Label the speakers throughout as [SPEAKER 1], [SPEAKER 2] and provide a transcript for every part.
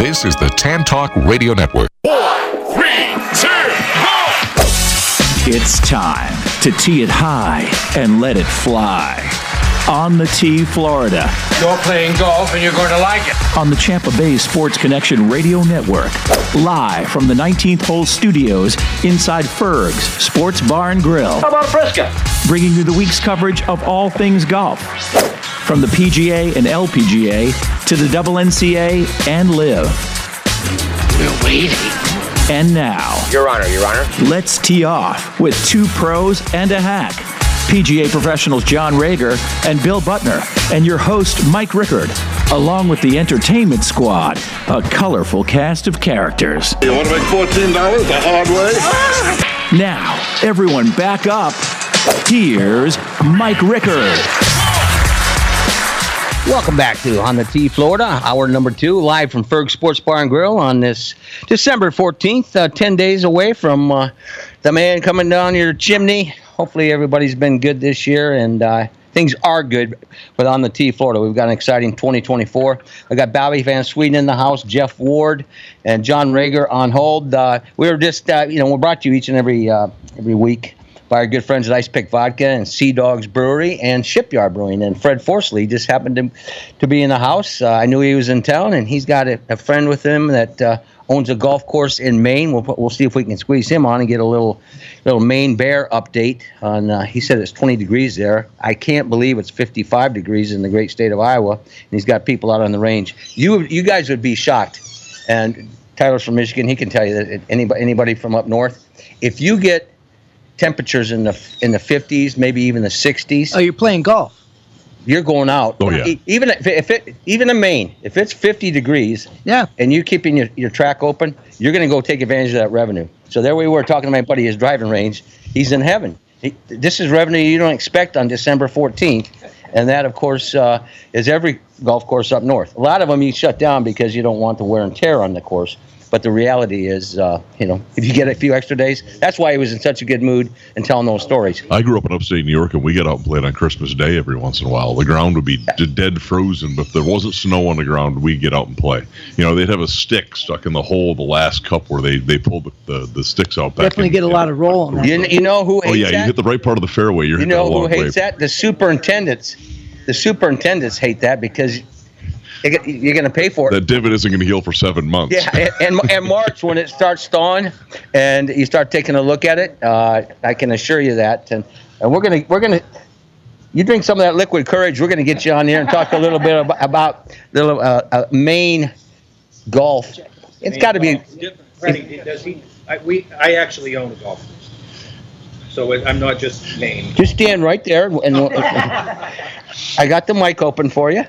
[SPEAKER 1] This is the Tan Talk Radio Network.
[SPEAKER 2] 4, 3, 2, go!
[SPEAKER 3] It's time to tee it high and let it fly. On the Tee, Florida.
[SPEAKER 4] You're playing golf and you're going to like it.
[SPEAKER 3] On the Champa Bay Sports Connection Radio Network. Live from the 19th Hole Studios inside Ferg's Sports Bar and Grill.
[SPEAKER 4] How about a Frisca?
[SPEAKER 3] Bringing you the week's coverage of all things golf. From the PGA and LPGA to the WNCA and LIV.
[SPEAKER 4] We're waiting.
[SPEAKER 3] And now,
[SPEAKER 4] Your Honor.
[SPEAKER 3] let's tee off with two pros and a hack. PGA professionals John Rager and Bill Butner, and your host Mike Rickard, along with the entertainment squad, a colorful cast of characters.
[SPEAKER 5] You want to make $14 the hard way?
[SPEAKER 3] Now, everyone back up. Here's Mike Rickard.
[SPEAKER 6] Welcome back to On the Tee, Florida, hour number 2, live from Ferg Sports Bar and Grill on this December 14th, 10 days away from the man coming down your chimney. Hopefully everybody's been good this year, and things are good. But On the Tee, Florida, we've got an exciting 2024. I got Bobby Van Sweden in the house, Jeff Ward, and John Rager on hold. We're just, we're brought to you each and every week by our good friends at Ice Pick Vodka and Sea Dogs Brewery and Shipyard Brewing. And Fred Forsley just happened to be in the house. I knew he was in town, and he's got a friend with him that owns a golf course in Maine. We'll see if we can squeeze him on and get a little Maine Bear update on. He said it's 20 degrees there. I can't believe it's 55 degrees in the great state of Iowa, and he's got people out on the range. You guys would be shocked. And Tyler's from Michigan. He can tell you that anybody from up north, if you get temperatures in the 50s, maybe even the 60s.
[SPEAKER 7] Oh, you're playing golf.
[SPEAKER 6] You're going out.
[SPEAKER 1] Oh, yeah.
[SPEAKER 6] Even in Maine, if it's 50 degrees,
[SPEAKER 7] Yeah.
[SPEAKER 6] and you're keeping your track open, you're going to go take advantage of that revenue. So there we were talking to my buddy, his driving range. He's in heaven. This is revenue you don't expect on December 14th, and that, of course, is every golf course up north. A lot of them you shut down because you don't want the wear and tear on the course. But the reality is, if you get a few extra days, that's why he was in such a good mood and telling those stories.
[SPEAKER 8] I grew up in upstate New York, and we get out and played on Christmas Day every once in a while. The ground would be dead frozen, but if there wasn't snow on the ground, we'd get out and play. They'd have a stick stuck in the hole of the last cup where they pulled the sticks out back.
[SPEAKER 7] Definitely get a lot of roll on that.
[SPEAKER 6] You know who hates that?
[SPEAKER 8] You hit the right part of the fairway.
[SPEAKER 6] You know who hates that? The superintendents. The superintendents hate that because you're going to pay for it.
[SPEAKER 8] That divot isn't going to heal for 7 months.
[SPEAKER 6] Yeah, and March, when it starts thawing and you start taking a look at it, I can assure you that. And we're gonna. You drink some of that liquid courage. We're gonna get you on here and talk a little bit about Maine golf. It's got to be.
[SPEAKER 9] Freddie, I actually own a golf course, so I'm not just Maine.
[SPEAKER 6] Just stand right there, and I got the mic open for you.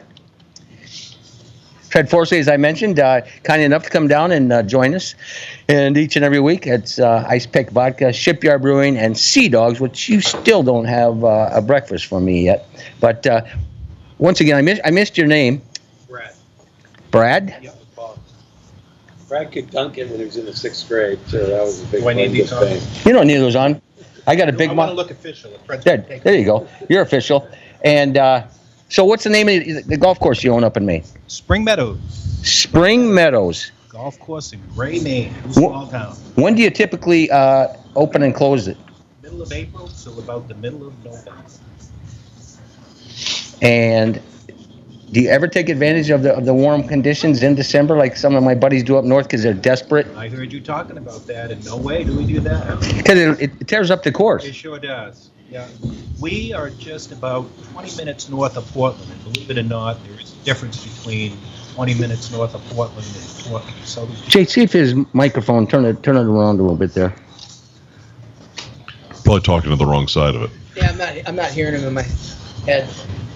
[SPEAKER 6] Fred Forsley, as I mentioned, kind enough to come down and join us. And each and every week, it's Ice Pick Vodka, Shipyard Brewing, and Sea Dogs, which you still don't have a breakfast for me yet. But once again, I missed your name. Brad?
[SPEAKER 9] Yep, Bob.
[SPEAKER 10] Brad kicked Duncan when he was in the 6th grade, so that was a big
[SPEAKER 9] Do I need these on?
[SPEAKER 10] thing.
[SPEAKER 6] You don't need those on. I got a big
[SPEAKER 9] I want to
[SPEAKER 6] mouth.
[SPEAKER 9] look official.
[SPEAKER 6] There you go. You're official. And so what's the name of the golf course you own up in Maine?
[SPEAKER 9] Spring Meadows.
[SPEAKER 6] Spring Meadows.
[SPEAKER 9] Golf course in Gray, Maine. Small town.
[SPEAKER 6] When do you typically open and close it?
[SPEAKER 9] Middle of April till about the middle of November.
[SPEAKER 6] And do you ever take advantage of the warm conditions in December, like some of my buddies do up north because they're desperate?
[SPEAKER 9] I heard you talking about that, and no way do we do that.
[SPEAKER 6] Because it tears up the course.
[SPEAKER 9] It sure does. Yeah, we are just about 20 minutes north of Portland, and believe it or not, there is a difference between 20 minutes north of Portland and Portland. So
[SPEAKER 6] Jay, see if his microphone, turn it around a little bit there.
[SPEAKER 8] Probably talking to the wrong side of it.
[SPEAKER 7] Yeah, I'm not hearing him in my head.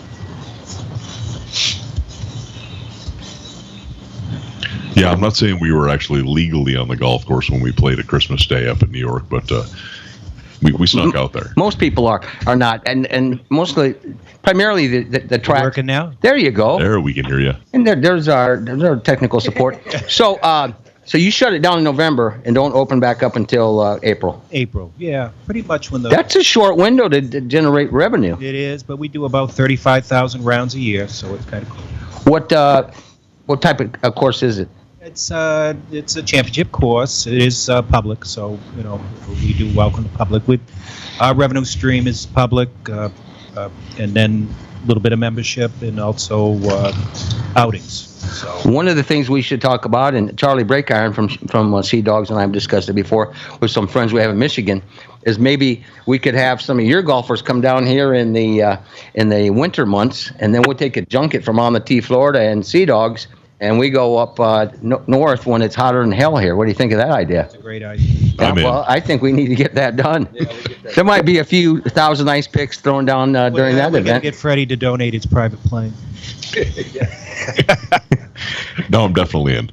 [SPEAKER 8] Yeah, I'm not saying we were actually legally on the golf course when we played at Christmas Day up in New York, but we snuck out there.
[SPEAKER 6] Most people are not, and mostly, primarily the track.
[SPEAKER 9] working now?
[SPEAKER 6] There you go.
[SPEAKER 8] There, we can hear you.
[SPEAKER 6] And there's our technical support. So you shut it down in November and don't open back up until April.
[SPEAKER 9] April, yeah, pretty much when the.
[SPEAKER 6] That's a short window to generate revenue.
[SPEAKER 9] It is, but we do about 35,000 rounds a year, so it's kind of cool.
[SPEAKER 6] What type of course is it?
[SPEAKER 9] It's a championship course. It is public, so we do welcome the public. Our revenue stream is public, and then a little bit of membership and also outings. So.
[SPEAKER 6] One of the things we should talk about, and Charlie Breakiron from Sea Dogs and I have discussed it before with some friends we have in Michigan, is maybe we could have some of your golfers come down here in the winter months, and then we'll take a junket from On the Tee Florida and Sea Dogs, and we go up north when it's hotter than hell here. What do you think of that idea?
[SPEAKER 9] That's a great idea.
[SPEAKER 6] Well, I think we need to get that done. Yeah, we'll get that there might be a few thousand ice picks thrown down during that event.
[SPEAKER 9] We're going to get Freddie to donate his private plane.
[SPEAKER 8] No, I'm definitely in.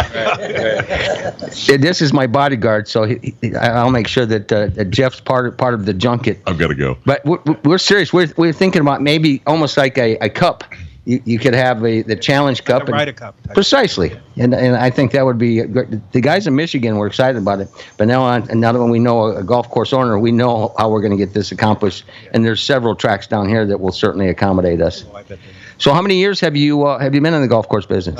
[SPEAKER 6] This is my bodyguard, so I'll make sure that Jeff's part of the junket.
[SPEAKER 8] I've got to go.
[SPEAKER 6] But we're serious. We're thinking about maybe almost like a cup. You could have the Challenge Cup.
[SPEAKER 9] The Ryder Cup.
[SPEAKER 6] Precisely. And I think that would be great. The guys in Michigan were excited about it. But now that we know a golf course owner, we know how we're going to get this accomplished. Yeah. And there's several tracks down here that will certainly accommodate us.
[SPEAKER 9] Oh, I bet they
[SPEAKER 6] So how many years have you been in the golf course business?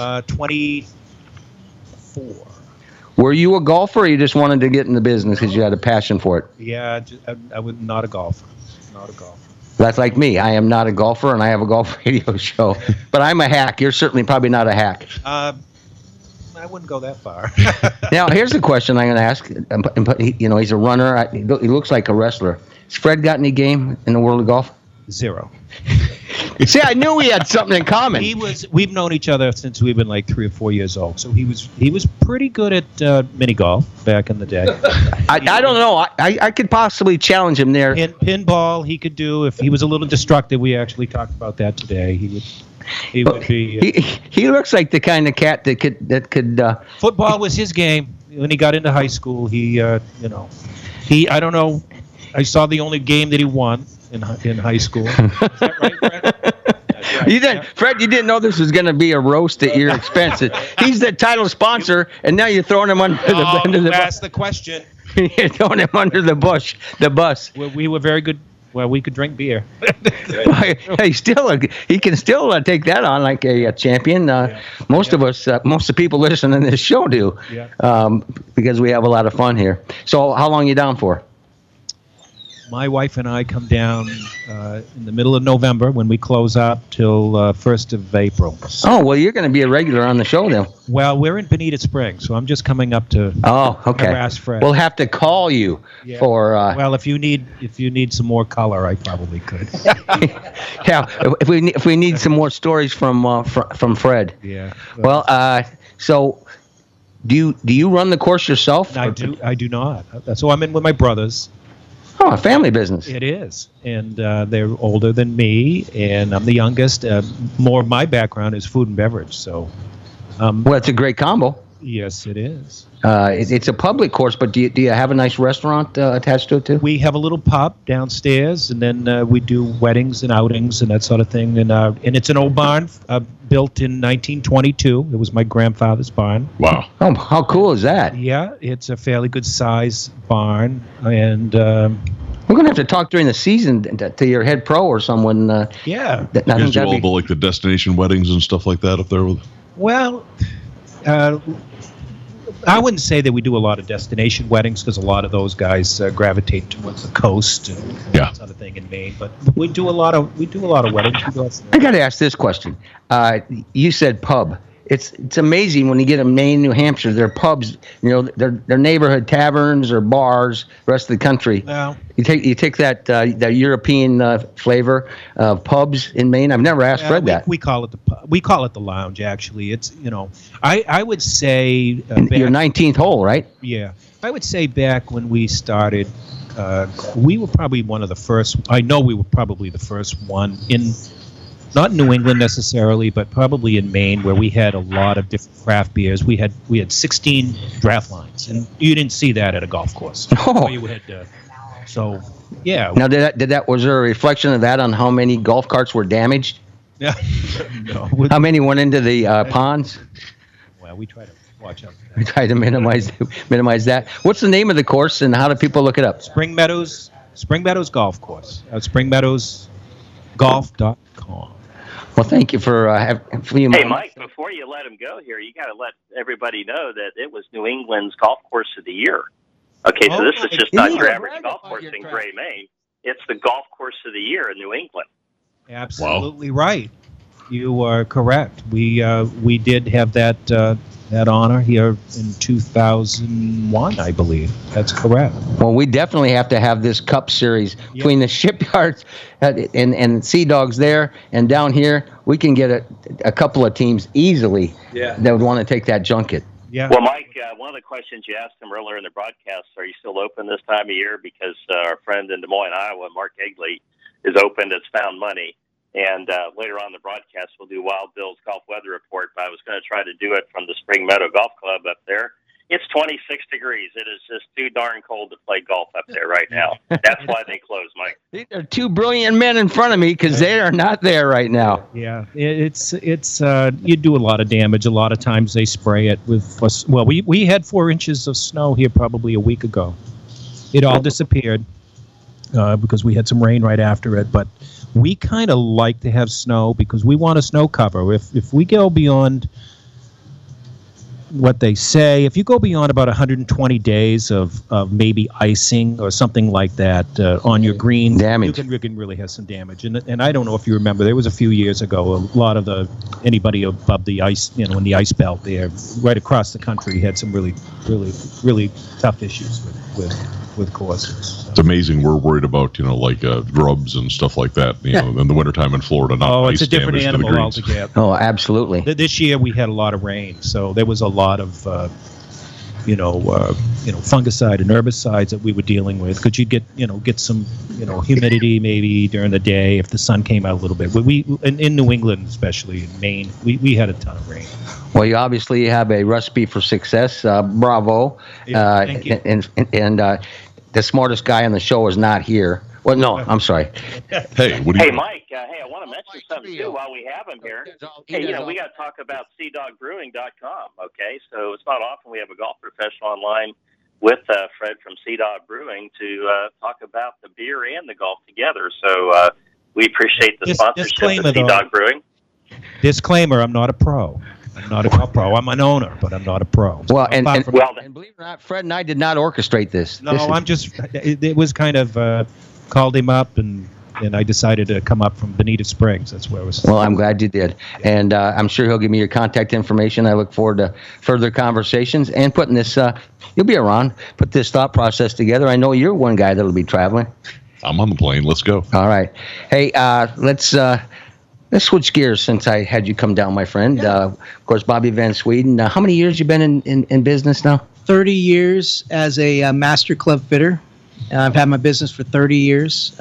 [SPEAKER 9] 24.
[SPEAKER 6] Were you a golfer, or you just wanted to get in the business because you had a passion for it?
[SPEAKER 9] Yeah, I was not a golfer. Not a golfer.
[SPEAKER 6] That's like me. I am not a golfer, and I have a golf radio show. But I'm a hack. You're certainly probably not a hack.
[SPEAKER 9] I wouldn't go that far.
[SPEAKER 6] Now, here's the question I'm going to ask. He's a runner. He looks like a wrestler. Has Fred got any game in the world of golf?
[SPEAKER 9] 0.
[SPEAKER 6] See, I knew we had something in common.
[SPEAKER 9] We've known each other since we've been like 3 or 4 years old. So he was pretty good at mini golf back in the day.
[SPEAKER 6] I don't know. I could possibly challenge him there.
[SPEAKER 9] Pinball he could do if he was a little destructive. We actually talked about that today. He would be.
[SPEAKER 6] He looks like the kind of cat that could.
[SPEAKER 9] Football was his game when he got into high school. I don't know. I saw the only game that he won in high school. Is that right, Fred?
[SPEAKER 6] You didn't, Fred. You didn't know this was going to be a roast at your expense. He's the title sponsor, and now you're throwing him under the bus.
[SPEAKER 9] That's the question.
[SPEAKER 6] You're throwing him under the bus.
[SPEAKER 9] We were very good. Well, we could drink beer.
[SPEAKER 6] He can still take that on like a champion. Most of the people listening to this show do, because we have a lot of fun here. So, how long are you down for?
[SPEAKER 9] My wife and I come down in the middle of November when we close up till 1st of April.
[SPEAKER 6] Oh, well, you're going to be a regular on the show then.
[SPEAKER 9] Well, we're in Bonita Springs, so I'm just coming up to harass Fred.
[SPEAKER 6] We'll have to call you for...
[SPEAKER 9] well, if you need some more color, I probably could.
[SPEAKER 6] Yeah, if we need some more stories from Fred.
[SPEAKER 9] Yeah.
[SPEAKER 6] Well, so... Do you run the course yourself?
[SPEAKER 9] I do not. So I'm in with my brothers.
[SPEAKER 6] Oh, a family business.
[SPEAKER 9] It is, and they're older than me, and I'm the youngest. More of my background is food and beverage, so.
[SPEAKER 6] Well, it's a great combo.
[SPEAKER 9] Yes, it is.
[SPEAKER 6] It's a public course, but do you have a nice restaurant attached to it too?
[SPEAKER 9] We have a little pub downstairs, and then we do weddings and outings and that sort of thing. And it's an old barn built in 1922. It was my grandfather's barn.
[SPEAKER 8] Wow!
[SPEAKER 6] Oh, how cool is that?
[SPEAKER 9] Yeah, it's a fairly good size barn, and
[SPEAKER 6] we're gonna have to talk during the season to your head pro or someone.
[SPEAKER 9] Yeah.
[SPEAKER 8] You guys do all the destination weddings and stuff like that up there with.
[SPEAKER 9] Well. I wouldn't say that we do a lot of destination weddings because a lot of those guys gravitate towards the coast and that sort of thing in Maine. But we do a lot of weddings.
[SPEAKER 6] I got to ask this question. You said pub. It's amazing when you get to Maine, New Hampshire. Their pubs, they're neighborhood taverns or bars. The rest of the country,
[SPEAKER 9] well,
[SPEAKER 6] you take that European flavor of pubs in Maine. I've never asked Fred that.
[SPEAKER 9] We call it the lounge. Actually, it's I would say
[SPEAKER 6] your 19th hole, right?
[SPEAKER 9] Yeah, I would say back when we started, we were probably one of the first. I know we were probably the first one in. Not New England necessarily, but probably in Maine, where we had a lot of different craft beers. We had 16 draft lines, and you didn't see that at a golf course.
[SPEAKER 6] Oh.
[SPEAKER 9] You had, so yeah.
[SPEAKER 6] Now, was there a reflection of that on how many golf carts were damaged?
[SPEAKER 9] Yeah. No.
[SPEAKER 6] How many went into the ponds?
[SPEAKER 9] Well, we try to watch out for that.
[SPEAKER 6] We try to minimize that. What's the name of the course, and how do people look it up?
[SPEAKER 9] Spring Meadows Golf Course. SpringMeadowsGolf.com.
[SPEAKER 6] Well, thank you for you.
[SPEAKER 11] Hey, Mike, before you let him go here, you got to let everybody know that it was New England's golf course of the year. Okay, so this is just not your average golf course in Gray, Maine. It's the golf course of the year in New England.
[SPEAKER 9] Absolutely right. You are correct. We did have that honor here in 2001, I believe. That's correct.
[SPEAKER 6] Well, we definitely have to have this Cup Series between the Shipyards and Sea Dogs there, and down here we can get a couple of teams easily that would want to take that junket.
[SPEAKER 9] Yeah.
[SPEAKER 11] Well, Mike, one of the questions you asked him earlier in the broadcast, are you still open this time of year? Because our friend in Des Moines, Iowa, Mark Egley, is open. It's found money. And later on in the broadcast, we'll do Wild Bill's golf weather report. But I was going to try to do it from the Spring Meadow Golf Club up there. It's 26 degrees. It is just too darn cold to play golf up there right now. That's why they closed, Mike.
[SPEAKER 6] There are two brilliant men in front of me because they are not there right now.
[SPEAKER 9] Yeah, it's you do a lot of damage. A lot of times they spray it with. Well, we had 4 inches of snow here probably a week ago. It all disappeared because we had some rain right after it, but. We kind of like to have snow because we want a snow cover. If we go beyond what they say, if you go beyond about 120 days of maybe icing or something like that on your green,
[SPEAKER 6] damage.
[SPEAKER 9] You can really have some damage. And I don't know if you remember, there was a few years ago, a lot of anybody above the ice, in the ice belt there, right across the country, had some really, really, really tough issues with courses.
[SPEAKER 8] It's amazing. We're worried about, like grubs and stuff like that, in the wintertime in Florida. Not
[SPEAKER 9] it's a different animal altogether.
[SPEAKER 6] Oh, absolutely.
[SPEAKER 9] This year we had a lot of rain, so there was a lot of, fungicide and herbicides that we were dealing with. Because you'd get some, humidity maybe during the day if the sun came out a little bit. But in New England, especially in Maine, we had a ton of rain.
[SPEAKER 6] Well, you obviously have a recipe for success. Bravo.
[SPEAKER 9] Yeah, thank you.
[SPEAKER 6] And the smartest guy on the show is not here. Well, no, I'm sorry.
[SPEAKER 8] Hey, what do you?
[SPEAKER 11] Hey, Mike. I want to mention something too while we have him here. Hey, we got to talk about SeaDogBrewing.com. Okay, so it's not often we have a golf professional online with Fred from Sea Dog Brewing to talk about the beer and the golf together. So we appreciate the sponsorship of Sea Dog Brewing.
[SPEAKER 9] Disclaimer: I'm not a pro. I'm not a golf pro. I'm an owner, but I'm not a pro.
[SPEAKER 6] Well, and believe it or not, Fred and I did not orchestrate this.
[SPEAKER 9] No, it was kind of called him up, and I decided to come up from Bonita Springs. That's where I was.
[SPEAKER 6] Well, I'm glad you did. And I'm sure he'll give me your contact information. I look forward to further conversations and putting this, you'll be around, put this thought process together. I know you're one guy that'll be traveling.
[SPEAKER 8] I'm on the plane. Let's go.
[SPEAKER 6] All right. Hey, let's switch gears since I had you come down, my friend.
[SPEAKER 7] Yeah.
[SPEAKER 6] Of course, Bobby Van Sweden. How many years you been in business now?
[SPEAKER 7] 30 years as a master club fitter. I've had my business for 30 years.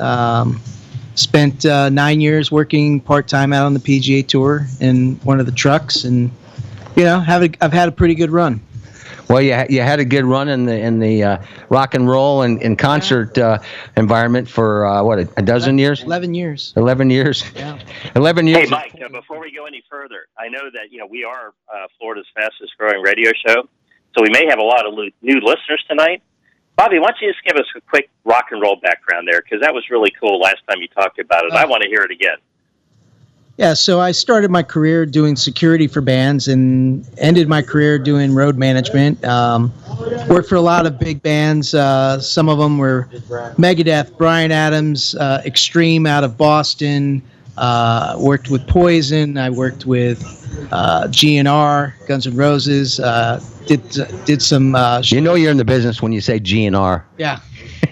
[SPEAKER 7] Spent 9 years working part-time out on the PGA Tour in one of the trucks, and I've had a pretty good run.
[SPEAKER 6] Well, you had a good run in the rock and roll and concert environment for a dozen years?
[SPEAKER 7] 11 years.
[SPEAKER 6] 11 years.
[SPEAKER 7] Yeah.
[SPEAKER 6] 11 years.
[SPEAKER 11] Hey, Mike. Before we go any further, I know that we are Florida's fastest growing radio show, so we may have a lot of new listeners tonight. Bobby, why don't you just give us a quick rock and roll background there, because that was really cool last time you talked about it. I want to hear it again.
[SPEAKER 7] Yeah, so I started my career doing security for bands and ended my career doing road management. Worked for a lot of big bands. Some of them were Megadeth, Bryan Adams, Extreme out of Boston. Worked with Poison. I worked with GNR, Guns N' Roses. Did some.
[SPEAKER 6] You're in the business when you say GNR.
[SPEAKER 7] Yeah.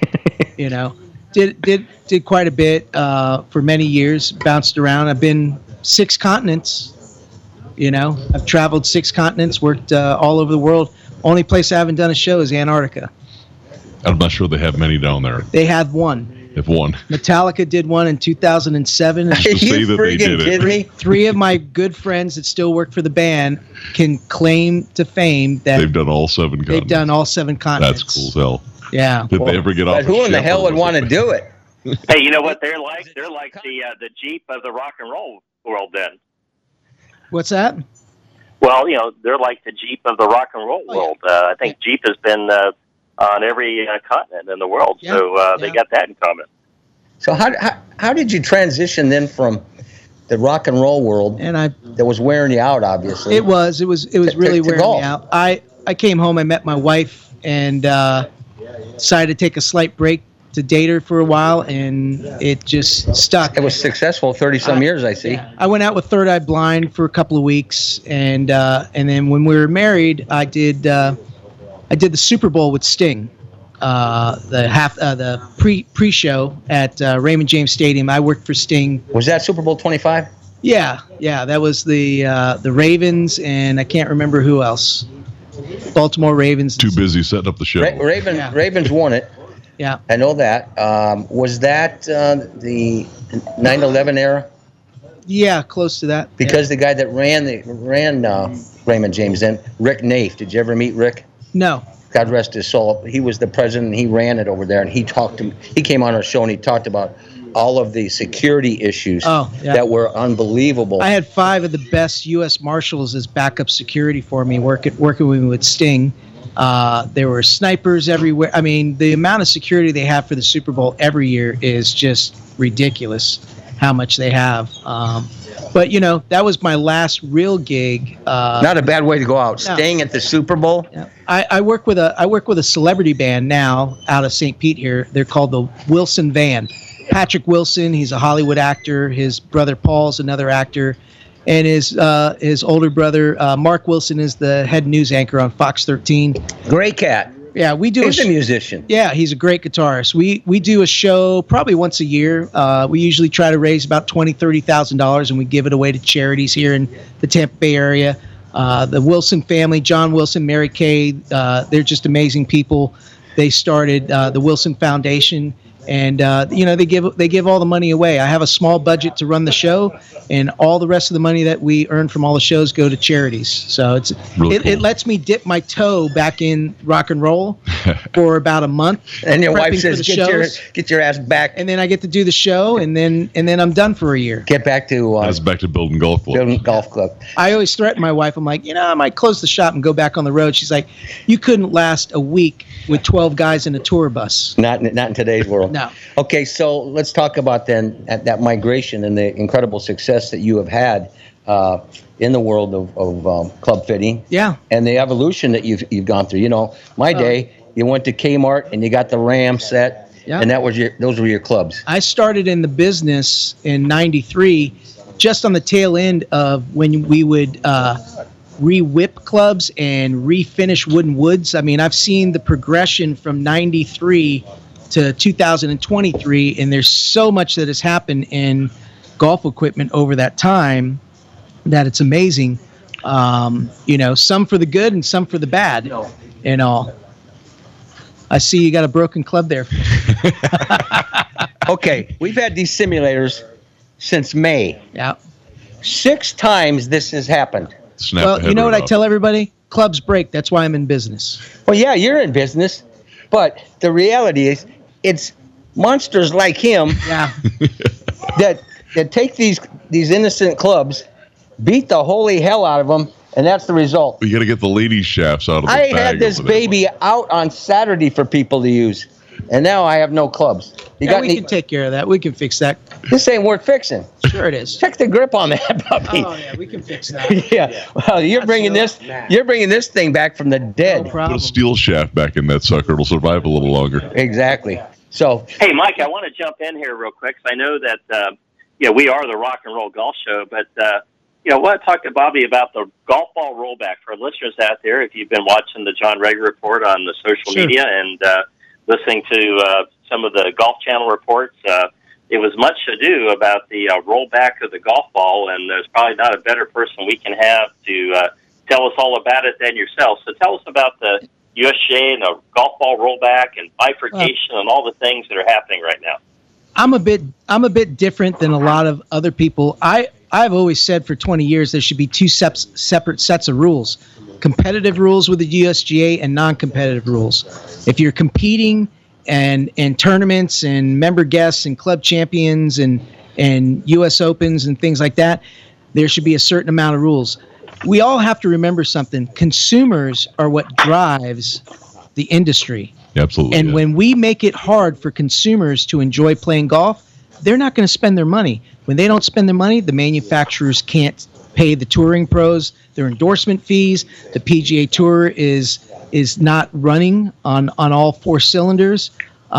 [SPEAKER 7] Did quite a bit for many years. Bounced around. I've been 6 continents. I've traveled 6 continents. Worked all over the world. Only place I haven't done a show is Antarctica.
[SPEAKER 8] I'm not sure they have many down there.
[SPEAKER 7] They have one.
[SPEAKER 8] If one.
[SPEAKER 7] Metallica did one in 2007.
[SPEAKER 6] Are you freaking kidding me?
[SPEAKER 7] 3 of my good friends that still work for the band can claim to fame that
[SPEAKER 8] they've done all 7 continents.
[SPEAKER 7] They've done all 7 continents.
[SPEAKER 8] That's cool as hell.
[SPEAKER 7] Yeah.
[SPEAKER 8] Did they ever get off?
[SPEAKER 6] Who in the hell would want to do it?
[SPEAKER 11] Hey, you know what they're like? They're like the Jeep of the rock and roll world. Then.
[SPEAKER 7] What's that?
[SPEAKER 11] Well, they're like the Jeep of the rock and roll world. I think Jeep has been on every continent in the world, so they got that in common.
[SPEAKER 6] So how did you transition then from the rock and roll world,
[SPEAKER 7] and
[SPEAKER 6] that was wearing you out. Obviously,
[SPEAKER 7] it was really wearing me out. I came home, I met my wife, and decided to take a slight break to date her for a while, and it just stuck.
[SPEAKER 6] It was successful, 30-some years, I see.
[SPEAKER 7] I went out with Third Eye Blind for a couple of weeks, and then when we were married, I did the Super Bowl with Sting, the pre-show at Raymond James Stadium. I worked for Sting.
[SPEAKER 6] Was that Super Bowl 25?
[SPEAKER 7] Yeah, that was the Ravens, and I can't remember who else. Baltimore Ravens.
[SPEAKER 8] Too busy setting up the show.
[SPEAKER 6] Ravens won it.
[SPEAKER 7] Yeah,
[SPEAKER 6] I know that. Was that the 9/11 era?
[SPEAKER 7] Yeah, close to that.
[SPEAKER 6] Because the guy that ran Raymond James then, Rick Naif. Did you ever meet Rick?
[SPEAKER 7] No.
[SPEAKER 6] God rest his soul. He was the president. He ran it over there, and he came on our show and he talked about all of the security issues that were unbelievable.
[SPEAKER 7] I had 5 of the best U.S. Marshals as backup security for me, working with Sting. There were snipers everywhere. I mean, the amount of security they have for the Super Bowl every year is just ridiculous, how much they have. But, that was my last real gig.
[SPEAKER 6] Not a bad way to go out, staying at the Super Bowl.
[SPEAKER 7] Yeah. I work with a celebrity band now out of St. Pete here. They're called the Wilson Band. Patrick Wilson, he's a Hollywood actor. His brother Paul's another actor. And his older brother, Mark Wilson, is the head news anchor on Fox 13.
[SPEAKER 6] Great cat.
[SPEAKER 7] Yeah, we do.
[SPEAKER 6] He's a musician.
[SPEAKER 7] Yeah, he's a great guitarist. We do a show probably once a year. We usually try to raise about $20,000-$30,000, and we give it away to charities here in the Tampa Bay area. The Wilson family, John Wilson, Mary Kay, they're just amazing people. They started the Wilson Foundation. And they give all the money away. I have a small budget to run the show, and all the rest of the money that we earn from all the shows go to charities. So it lets me dip my toe back in rock and roll for about a month.
[SPEAKER 6] And your wife says, "Get your ass back."
[SPEAKER 7] And then I get to do the show, and then I'm done for a year.
[SPEAKER 6] Get back to
[SPEAKER 8] that's back to building golf clubs.
[SPEAKER 6] Building golf club.
[SPEAKER 7] I always threaten my wife. I'm like, I might close the shop and go back on the road. She's like, you couldn't last a week with 12 guys in a tour bus.
[SPEAKER 6] Not in today's world.
[SPEAKER 7] No.
[SPEAKER 6] Okay, so let's talk about then that migration and the incredible success that you have had in the world of club fitting.
[SPEAKER 7] Yeah.
[SPEAKER 6] And the evolution that you've gone through. My day, you went to Kmart and you got the Ram set, and those were your clubs.
[SPEAKER 7] I started in the business in '93, just on the tail end of when we would re-whip clubs and refinish wooden woods. I mean, I've seen the progression from '93 to 2023, and there's so much that has happened in golf equipment over that time that it's amazing. Some for the good and some for the bad and all. I see you got a broken club there.
[SPEAKER 6] Okay, we've had these simulators since May.
[SPEAKER 7] Yeah.
[SPEAKER 6] 6 times this has happened.
[SPEAKER 7] Well, you know what I tell everybody? Clubs break. That's why I'm in business.
[SPEAKER 6] Well, yeah, you're in business, but the reality is it's monsters like him that take these innocent clubs, beat the holy hell out of them, and that's the result.
[SPEAKER 8] You got to get the ladies' shafts out of the bag.
[SPEAKER 6] I had this baby out on Saturday for people to use, and now I have no clubs.
[SPEAKER 7] We can take care of that. We can fix that.
[SPEAKER 6] This ain't worth fixing.
[SPEAKER 7] Sure it is.
[SPEAKER 6] Check the grip on that puppy.
[SPEAKER 7] Oh yeah, we can fix that.
[SPEAKER 6] Yeah. Well, you're bringing this thing back from the dead.
[SPEAKER 7] No problem.
[SPEAKER 8] Put a steel shaft back in that sucker. It'll survive a little longer.
[SPEAKER 6] Exactly. So,
[SPEAKER 11] hey, Mike, I want to jump in here real quick because I know that we are the Rock and Roll Golf Show, but I want to talk to Bobby about the golf ball rollback for listeners out there. If you've been watching the John Rager report on the social media and listening to some of the Golf Channel reports, it was much ado about the rollback of the golf ball, and there's probably not a better person we can have to tell us all about it than yourself. So tell us about the USGA and the golf ball rollback and bifurcation and all the things that are happening right now.
[SPEAKER 7] I'm a bit different than a lot of other people. I've always said for 20 years there should be 2 separate sets of rules: competitive rules with the USGA and non-competitive rules. If you're competing and tournaments and member guests and club champions and U.S. Opens and things like that, there should be a certain amount of rules. We all have to remember something. Consumers are what drives the industry.
[SPEAKER 8] Absolutely.
[SPEAKER 7] And when we make it hard for consumers to enjoy playing golf, they're not going to spend their money. When they don't spend their money, the manufacturers can't pay the touring pros their endorsement fees. The PGA Tour is not running on all four cylinders.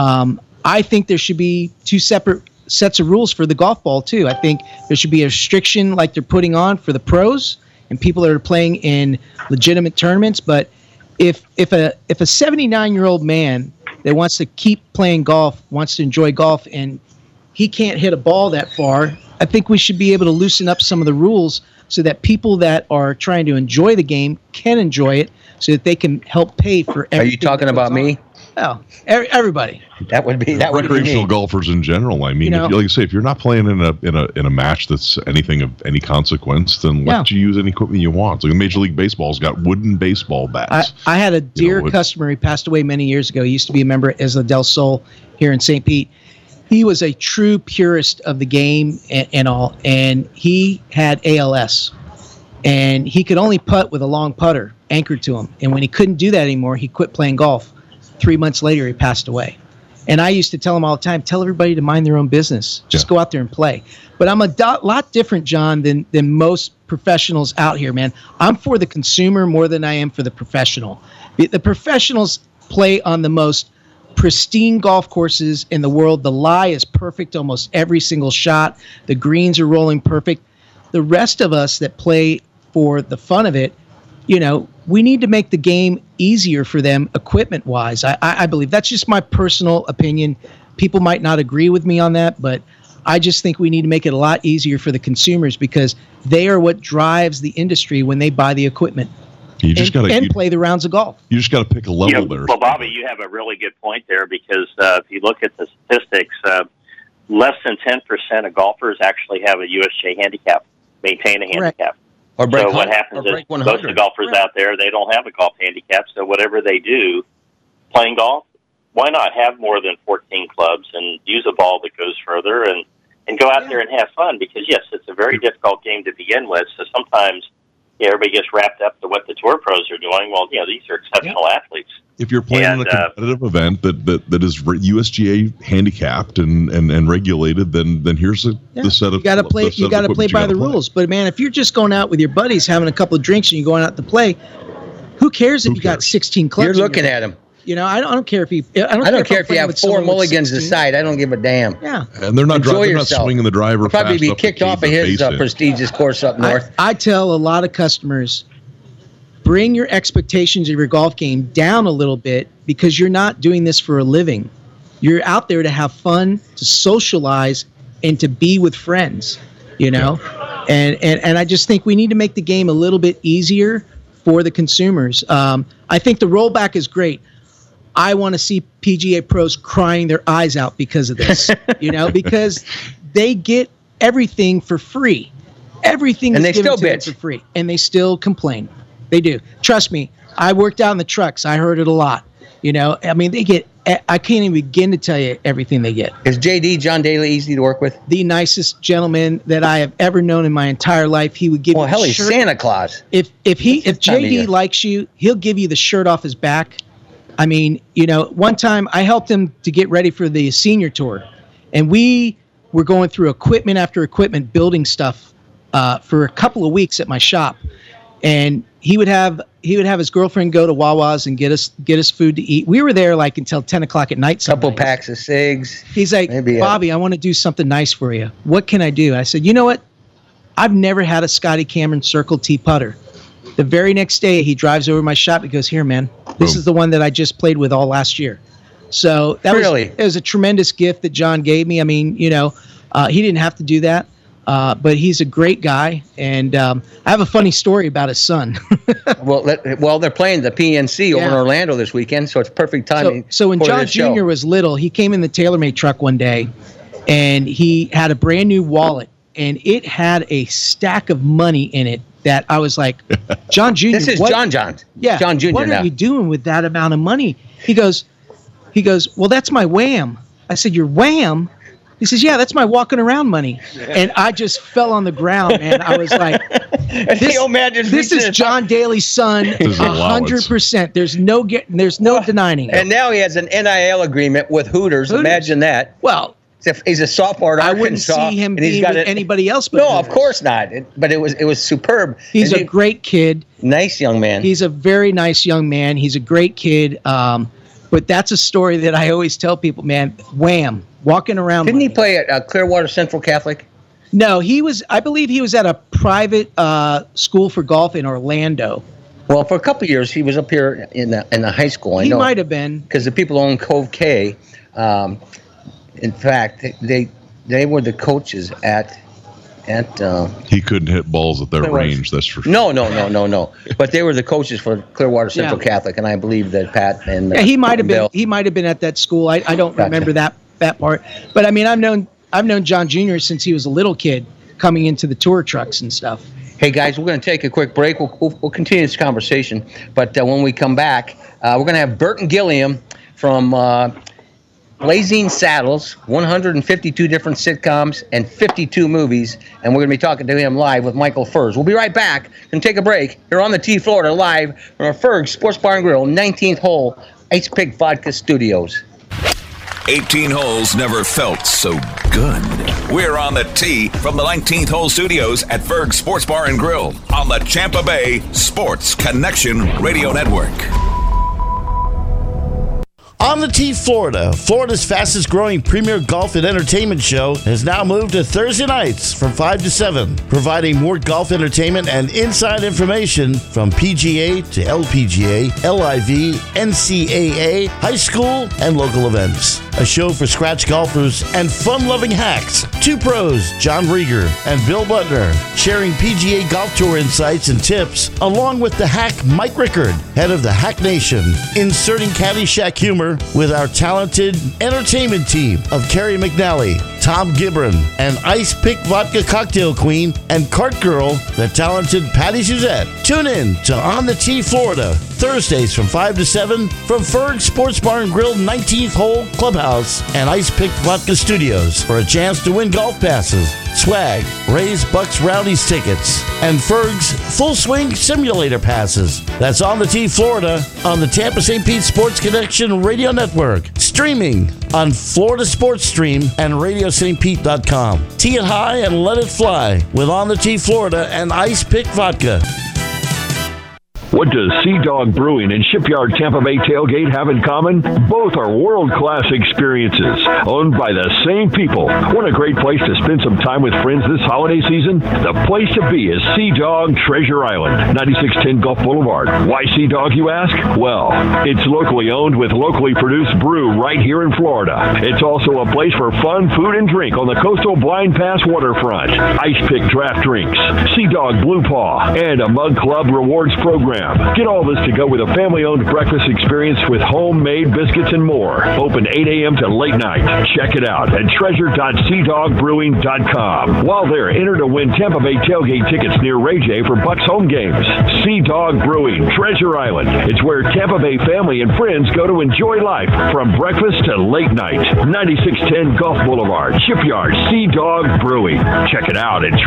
[SPEAKER 7] I think there should be two separate sets of rules for the golf ball too. I think there should be a restriction like they're putting on for the pros and people that are playing in legitimate tournaments. But if a 79-year-old man that wants to keep playing golf, wants to enjoy golf, and he can't hit a ball that far, I think we should be able to loosen up some of the rules so that people that are trying to enjoy the game can enjoy it, so that they can help pay for everything.
[SPEAKER 6] Are you talking about me?
[SPEAKER 7] Oh, everybody.
[SPEAKER 6] That would be
[SPEAKER 8] recreational golfers in general. I mean, like you say, if you're not playing in a match that's anything of any consequence, then let you use any equipment you want. So Major League Baseball's got wooden baseball bats.
[SPEAKER 7] I had a dear customer. He passed away many years ago. He used to be a member at Isla del Sol here in St. Pete. He was a true purist of the game and all, and he had ALS, and he could only putt with a long putter anchored to him. And when he couldn't do that anymore, he quit playing golf. 3 months later, he passed away. And I used to tell him all the time, tell everybody to mind their own business. Just go out there and play. But I'm a lot different, John, than most professionals out here, man. I'm for the consumer more than I am for the professional. The professionals play on the most pristine golf courses in the world. The lie is perfect almost every single shot. The greens are rolling perfect. The rest of us that play for the fun of it, we need to make the game easier for them equipment-wise. I believe that's just my personal opinion. People might not agree with me on that, but I just think we need to make it a lot easier for the consumers because they are what drives the industry when they buy the equipment.
[SPEAKER 8] You just got to
[SPEAKER 7] play the rounds of golf.
[SPEAKER 8] You just got to pick a level there.
[SPEAKER 11] Well, Bobby, you have a really good point there because if you look at the statistics, less than 10% of golfers actually have a USJ handicap, maintain a handicap.
[SPEAKER 6] So
[SPEAKER 11] what happens is most of the golfers out there, they don't have a golf handicap. So whatever they do, playing golf, why not have more than 14 clubs and use a ball that goes further and go out there and have fun? Because, yes, it's a very difficult game to begin with. So sometimes everybody gets wrapped up to what the tour pros are doing. Well, these are exceptional athletes.
[SPEAKER 8] If you're playing in a competitive event that is USGA handicapped and regulated, then here's the set of
[SPEAKER 7] you got to play. You got to play by the rules. But man, if you're just going out with your buddies, having a couple of drinks, and you're going out to play, who cares if you got 16 clubs?
[SPEAKER 6] You're looking at them.
[SPEAKER 7] I don't care if you. I
[SPEAKER 6] don't care if you have 4 mulligans aside. I don't give a damn.
[SPEAKER 7] Yeah,
[SPEAKER 8] and they're not swinging the driver.
[SPEAKER 6] They'll probably be kicked off of his prestigious course up north.
[SPEAKER 7] I tell a lot of customers, bring your expectations of your golf game down a little bit because you're not doing this for a living. You're out there to have fun, to socialize, and to be with friends. And I just think we need to make the game a little bit easier for the consumers. I think the rollback is great. I want to see PGA pros crying their eyes out because of this, because they get everything for free. Everything is given to them for free, and they still complain. They do. Trust me, I worked out in the trucks. I heard it a lot. They get, I can't even begin to tell you everything they get.
[SPEAKER 6] Is JD, John Daly, easy to work with?
[SPEAKER 7] The nicest gentleman that I have ever known in my entire life. He would give you
[SPEAKER 6] he's Santa Claus.
[SPEAKER 7] If JD likes you, he'll give you the shirt off his back. One time I helped him to get ready for the senior tour, and we were going through equipment after equipment, building stuff for a couple of weeks at my shop. And he would have his girlfriend go to Wawa's and get us food to eat. We were there until 10 o'clock at night.
[SPEAKER 6] Couple packs of cigs.
[SPEAKER 7] He's like, Bobby, I want to do something nice for you. What can I do? I said, you know what? I've never had a Scotty Cameron Circle T putter. The very next day, he drives over to my shop. He goes, here, man, this is the one that I just played with all last year. So it was a tremendous gift that John gave me. He didn't have to do that. But he's a great guy, and I have a funny story about his son.
[SPEAKER 6] Well, they're playing the PNC over in Orlando this weekend, so it's perfect timing.
[SPEAKER 7] So when John Jr. was little, he came in the TaylorMade truck one day, and he had a brand new wallet, and it had a stack of money in it that I was like, John Jr.
[SPEAKER 6] This is John.
[SPEAKER 7] Yeah,
[SPEAKER 6] John Jr.
[SPEAKER 7] What are you doing with that amount of money? He goes, well, that's my wham. I said, your wham? He says, yeah, that's my walking around money. And I just fell on the ground, man. I was like, this is John Daly's son, 100%. There's no denying it.
[SPEAKER 6] And now he has an NIL agreement with Hooters. Imagine that.
[SPEAKER 7] Well,
[SPEAKER 6] He's a sophomore at Arkansas.
[SPEAKER 7] I wouldn't see him being with anybody else. But
[SPEAKER 6] no, of course not. But it was superb.
[SPEAKER 7] He's a great kid.
[SPEAKER 6] Nice young man.
[SPEAKER 7] He's a very nice young man. He's a great kid. But that's a story that I always tell people, man. Wham, walking around.
[SPEAKER 6] Didn't he play at Clearwater Central Catholic?
[SPEAKER 7] No, I believe he was at a private school for golf in Orlando.
[SPEAKER 6] Well, for a couple of years, he was up here in the high school.
[SPEAKER 7] He might have been.
[SPEAKER 6] Because the people who own Cove K, in fact, they were the coaches at.
[SPEAKER 8] He couldn't hit balls at that range, that's for sure.
[SPEAKER 6] No. But they were the coaches for Clearwater Central Catholic, and I believe that Pat and
[SPEAKER 7] he might have been. He might have been at that school. I don't remember that part. But I mean, I've known John Jr. since he was a little kid, coming into the tour trucks and stuff.
[SPEAKER 6] Hey guys, we're going to take a quick break. We'll continue this conversation, but when we come back, we're going to have Burton Gilliam from Blazing Saddles, 152 different sitcoms and 52 movies, and we're going to be talking to him live with Michael Furze. We'll be right back. Going to take a break. You're on the T Florida live from our Ferg Sports Bar and Grill, 19th hole, Ice Pick Vodka Studios.
[SPEAKER 1] 18 holes never felt so good. We're on the tee from the 19th Hole Studios at Ferg Sports Bar and Grill on the Tampa Bay Sports Connection Radio Network.
[SPEAKER 12] On the Tee Florida, Florida's fastest growing premier golf and entertainment show has now moved to Thursday nights from 5 to 7, providing more golf entertainment and inside information from PGA to LPGA, LIV, NCAA, high school, and local events. A show for scratch golfers and fun-loving hacks. Two pros, John Rieger and Bill Butner, sharing PGA Golf Tour insights and tips, along with the hack Mike Rickard, head of the Hack Nation, inserting Caddyshack humor with our talented entertainment team of Kerry McNally, Tom Gibran, and Ice Pick Vodka Cocktail Queen and Cart Girl, the talented Patty Suzette. Tune in to On the Tee Florida, Thursdays from 5 to 7 from Ferg Sports Bar and Grill 19th Hole Clubhouse and Ice Pick Vodka Studios for a chance to win golf passes, swag, Rays Bucks Rowdies tickets, and Ferg's Full Swing Simulator passes. That's On the Tee Florida on the Tampa St. Pete Sports Connection Radio Network. Streaming on Florida Sports Stream and RadioSt.Pete.com. Tee it high and let it fly with On the Tee Florida and Ice Pick Vodka.
[SPEAKER 13] What does Sea Dog Brewing and Shipyard Tampa Bay Tailgate have in common? Both are world-class experiences, owned by the same people. Want a great place to spend some time with friends this holiday season? The place to be is Sea Dog Treasure Island, 9610 Gulf Boulevard. Why Sea Dog, you ask? Well, it's locally owned with locally produced brew right here in Florida. It's also a place for fun food and drink on the coastal Blind Pass waterfront. Ice Pick draft drinks, Sea Dog Blue Paw, and a Mug Club rewards program. Get all this to go with a family-owned breakfast experience with homemade biscuits and more. Open 8 a.m. to late night. Check it out at treasure.seadogbrewing.com. While there, enter to win Tampa Bay tailgate tickets near Ray J for Bucks home games. Sea Dog Brewing, Treasure Island. It's where Tampa Bay family and friends go to enjoy life from breakfast to late night. 9610 Gulf Boulevard, Shipyard, Sea Dog Brewing. Check it out at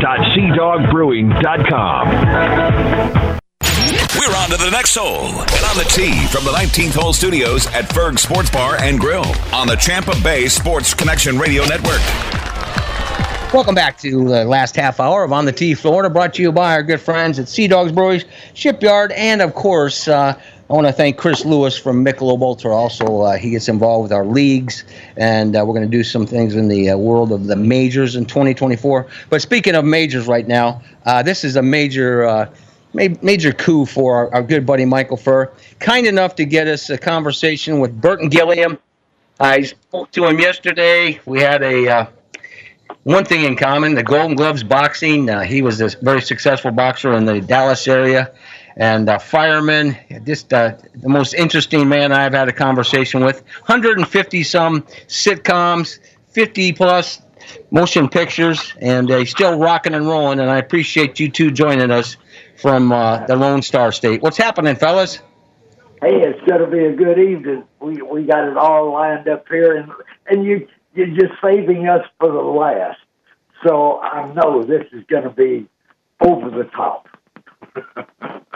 [SPEAKER 13] treasure.seadogbrewing.com.
[SPEAKER 1] We're on to the next hole and on the tee from the 19th Hole Studios at Ferg Sports Bar and Grill on the Tampa Bay Sports Connection Radio Network.
[SPEAKER 6] Welcome back to the last half hour of On the Tee Florida, brought to you by our good friends at Sea Dogs Brewery, Shipyard, and of course, I want to thank Chris Lewis from Michelob Ultra. Also, he gets involved with our leagues, and we're going to do some things in the world of the majors in 2024. But speaking of majors right now, this is a major coup for our good buddy Michael Furr. Kind enough to get us a conversation with Burton Gilliam. I spoke to him yesterday. We had one thing in common, the Golden Gloves boxing. He was a very successful boxer in the Dallas area. And fireman, just the most interesting man I've had a conversation with. 150-some sitcoms, 50-plus motion pictures, and he's still rocking and rolling. And I appreciate you two joining us from the Lone Star State. What's happening, fellas?
[SPEAKER 14] Hey, it's going to be a good evening. We got it all lined up here, and you're just saving us for the last. So I know this is going to be over the top.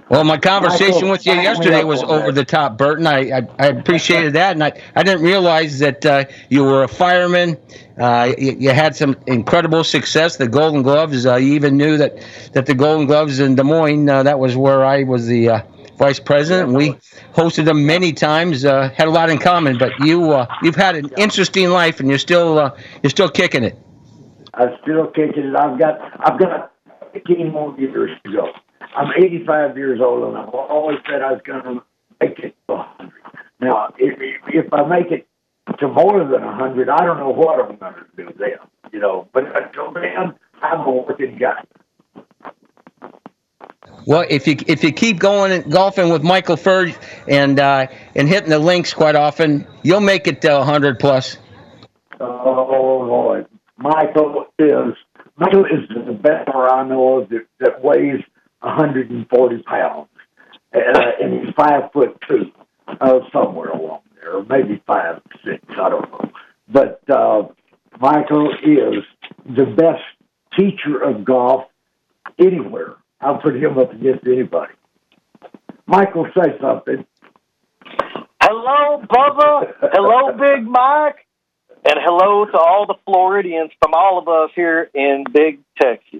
[SPEAKER 6] Well, my conversation with you yesterday was over the top, Burton. I appreciated that, and I didn't realize that you were a fireman. You had some incredible success. The Golden Gloves. You even knew that the Golden Gloves in Des Moines. That was where I was the vice president. We hosted them many times. Had a lot in common. But you've had an interesting life, and you're still kicking it.
[SPEAKER 14] I'm still kicking it. I've got 15 more years to go. I'm 85 years old, and I've always said I was going to make it to 100. Now, if I make it to more than 100, I don't know what I'm going to do then, you know. But until then, I'm a working guy.
[SPEAKER 6] Well, if you keep going and golfing with Michael Furge and hitting the links quite often, you'll make it to 100 plus.
[SPEAKER 14] Oh Lord, Michael is the best I know of that weighs 140 pounds, and he's 5'2", somewhere along there, or maybe 5'6", I don't know. But Michael is the best teacher of golf anywhere. I'll put him up against anybody. Michael, say something.
[SPEAKER 15] Hello, Bubba. Hello, Big Mike. And hello to all the Floridians from all of us here in Big Texas.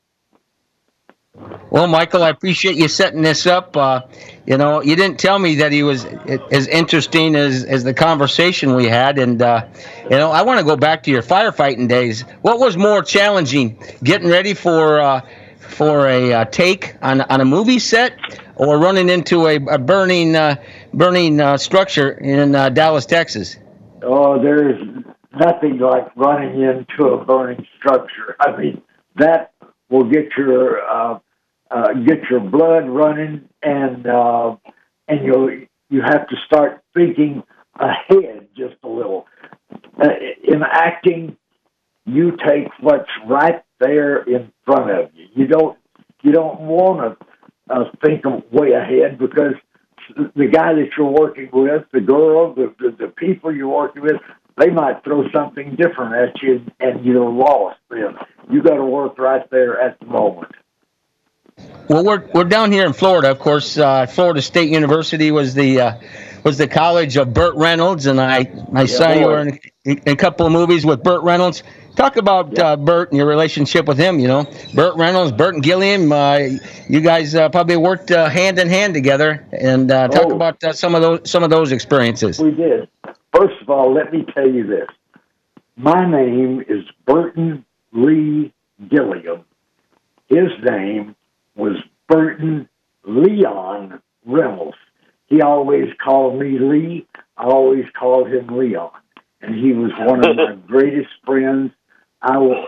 [SPEAKER 6] Well, Michael, I appreciate you setting this up. You didn't tell me that he was as interesting as the conversation we had. And, I want to go back to your firefighting days. What was more challenging, getting ready for a take on a movie set, or running into a burning structure in Dallas, Texas?
[SPEAKER 14] Oh, there's nothing like running into a burning structure. I mean, that will get your blood running, and you have to start thinking ahead just a little. In acting, you take what's right there in front of you. You don't want to think way ahead, because the guy that you're working with, the girl, the people you're working with, they might throw something different at you, and you're lost. Then you got to work right there at the moment.
[SPEAKER 6] Well, we're down here in Florida, of course. Florida State University was the college of Burt Reynolds, and I saw you were in a couple of movies with Burt Reynolds. Talk about Burt and your relationship with him. Burt Reynolds, Burton Gilliam. You guys probably worked hand in hand together, and talk about some of those experiences.
[SPEAKER 14] We did. First of all, let me tell you this: my name is Burton Lee Gilliam. His name was Burton Leon Reynolds. He always called me Lee. I always called him Leon, and he was one of my greatest friends. I will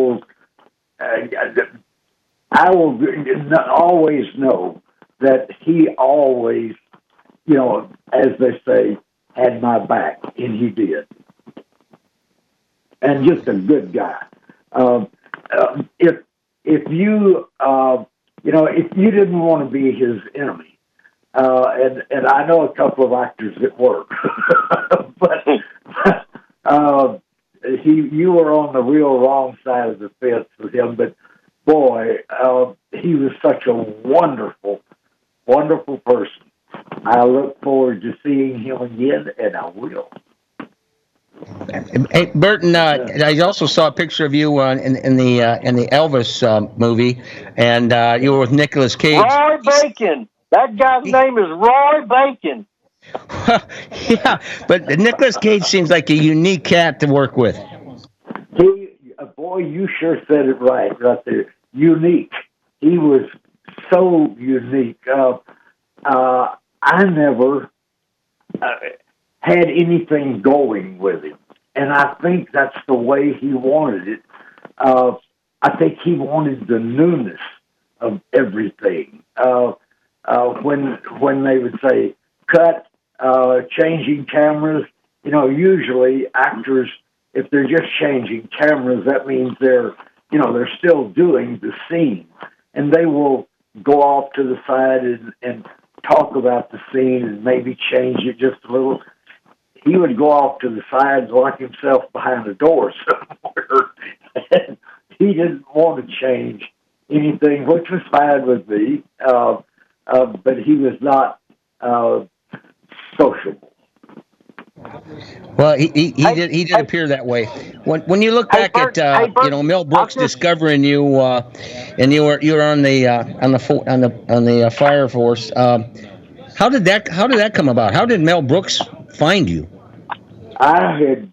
[SPEAKER 14] always know that he always, as they say, had my back, and he did. And just a good guy. If you didn't want to be his enemy, and I know a couple of actors that were, but you were on the real wrong side of the fence with him. But boy, he was such a wonderful, wonderful person. I look forward to seeing him again, and I will.
[SPEAKER 6] Hey, Burton, I also saw a picture of you in the Elvis movie, and you were with Nicolas Cage.
[SPEAKER 15] Roy Bacon. That guy's name is Roy Bacon.
[SPEAKER 6] Yeah, but Nicolas Cage seems like a unique cat to work with.
[SPEAKER 14] Boy, you sure said it right there. Unique. He was so unique. I never had anything going with him, and I think that's the way he wanted it. I think he wanted the newness of everything. When they would say cut, changing cameras, usually actors, if they're just changing cameras, that means they're still doing the scene, and they will go off to the side and talk about the scene and maybe change it just a little. He would go off to the side and lock himself behind a door somewhere. And he didn't want to change anything, which was fine with me. but he was not sociable.
[SPEAKER 6] Well, he did appear that way. When you look back
[SPEAKER 15] Bert,
[SPEAKER 6] at
[SPEAKER 15] Bert,
[SPEAKER 6] Mel Brooks discovering you, and you were on the fire force. How did that come about? How did Mel Brooks find you?
[SPEAKER 14] I had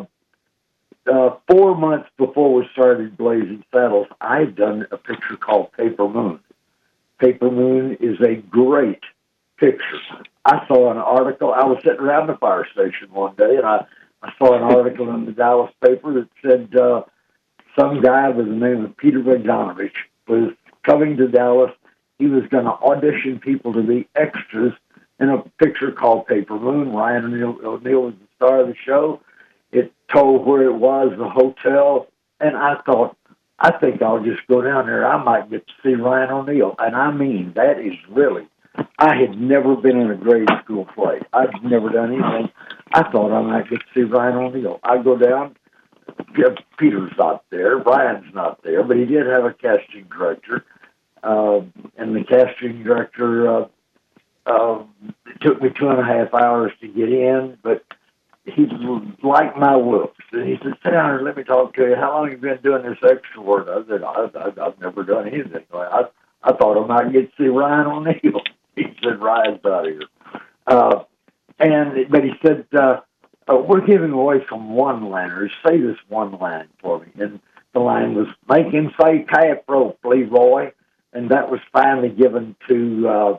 [SPEAKER 14] 4 months before we started Blazing Saddles, I had done a picture called Paper Moon. Paper Moon is a great picture. I saw an article. I was sitting around the fire station one day, and I saw an article in the Dallas paper that said some guy by the name of Peter Bogdanovich was coming to Dallas. He was going to audition people to be extras in a picture called Paper Moon. Ryan O'Neal was the star of the show. It told where it was, the hotel, and I thought, I think I'll just go down there. I might get to see Ryan O'Neal. And I mean, that is really, I had never been in a grade school play. I'd never done anything. I thought I might get to see Ryan O'Neal. I go down, Peter's not there, Ryan's not there, but he did have a casting director. And the casting director, it took me 2.5 hours to get in, but he liked my looks. And he said, sit down here, let me talk to you. How long have you been doing this extra work? I said, I've never done anything. I thought I might get to see Ryan O'Neal. He said, Ryan's out here. But he said, we're giving away some one-liners. Say this one line for me. And the line was, make him say calf rope, Leroy. And that was finally given to